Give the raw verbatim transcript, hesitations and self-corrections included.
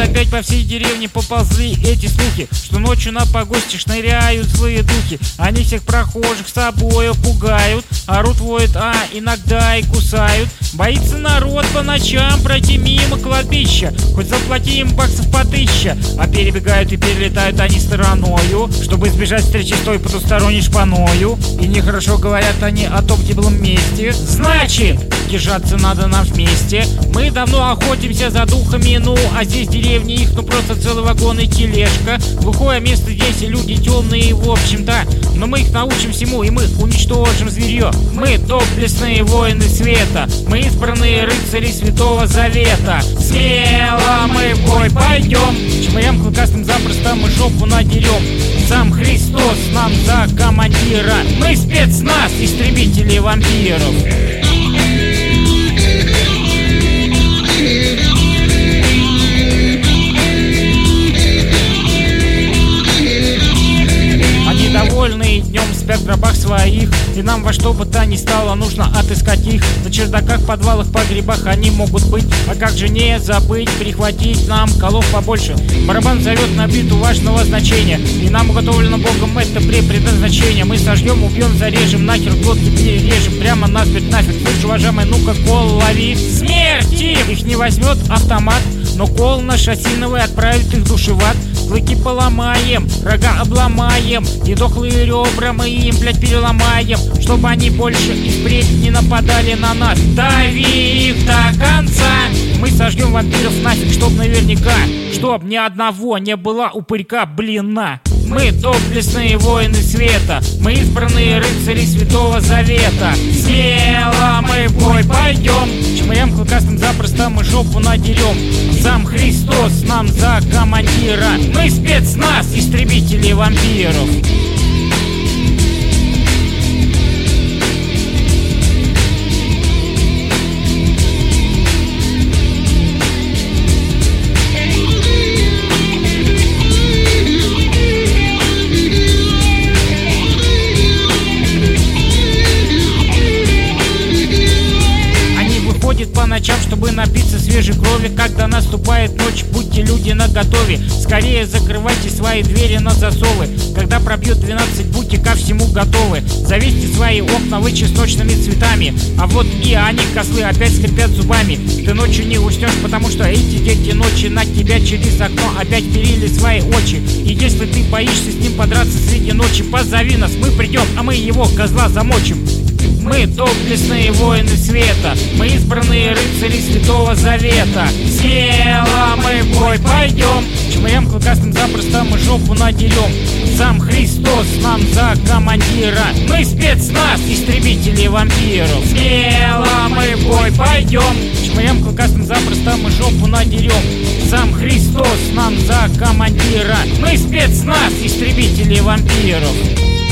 опять по всей деревне поползли эти слухи, что ночью на погосте шныряют злые духи. Они всех прохожих с собой пугают, орут, воют, а иногда и кусают. Боится народ по ночам пройти мимо кладбища, хоть заплати им баксов по тысяча. А перебегают и перелетают они стороною, чтобы избежать встречи с той потусторонней шпаною. И нехорошо говорят они о том теплом месте. Значит, держаться надо нам вместе. Мы давно охотимся за духами, ну а здесь деревни их, ну просто целый вагон и тележка. Глухое место здесь и люди темные, в общем-то, но мы их научим всему, и мы уничтожим зверье. Мы доблестные воины света, мы избранные рыцари Святого Завета. Смело мы в бой пойдем, чмырям клыкастым запросто мы жопу надерем. Сам Христос нам за командира, мы спецназ, истребители вампиров. Довольные днем спят в гробах своих, и нам во что бы то ни стало нужно отыскать их. На чердаках, подвалах, погребах они могут быть. А как же не забыть прихватить нам колов побольше? Барабан зовет на биту важного значения, и нам уготовлено Богом это предназначение. Мы сожжем, убьем, зарежем, нахер глотки перережем, прямо насмерть нафиг. Слышь, уважаемый, ну-ка кол лови. Смерти! Их не возьмет автомат, но кол наш осиновый отправит их в ад. Клыки поломаем, рога обломаем, и дохлые ребра мы им, блядь, переломаем, чтобы они больше и впредь не нападали на нас. Дави их до конца! Мы сожгем вампиров нафиг, чтоб наверняка, чтоб ни одного не было упырька, блин, на. Мы доблестные воины света, мы избранные рыцари Святого Завета. Смело мы в бой пойдем, чмырям клыкастым запросто мы жопу надерем. Сам Христос нам за командира, мы спецназ, истребители вампиров. По ночам, чтобы напиться свежей крови. Когда наступает ночь, будьте люди наготове. Скорее закрывайте свои двери на засовы. Когда пробьет двенадцать, будьте ко всему готовы. Завесьте свои окна вы чесночными цветами. А вот и они, козлы, опять скрипят зубами. Ты ночью не уснешь, потому что эти дети ночи на тебя через окно опять перили свои очи. И если ты боишься с ним подраться среди ночи, позови нас, мы придем, а мы его, козла, замочим. Мы доблестные воины света, мы избранные рыцари Святого Завета. Смело мы в бой пойдем, чмырям клыкастым запросто мы жопу надерем. Сам Христос нам за командира, мы спецназ, истребители вампиров. Смело мы в бой пойдем, чмырям клыкастым запросто мы жопу надерем. Сам Христос нам за командира, мы спецназ, истребители вампиров.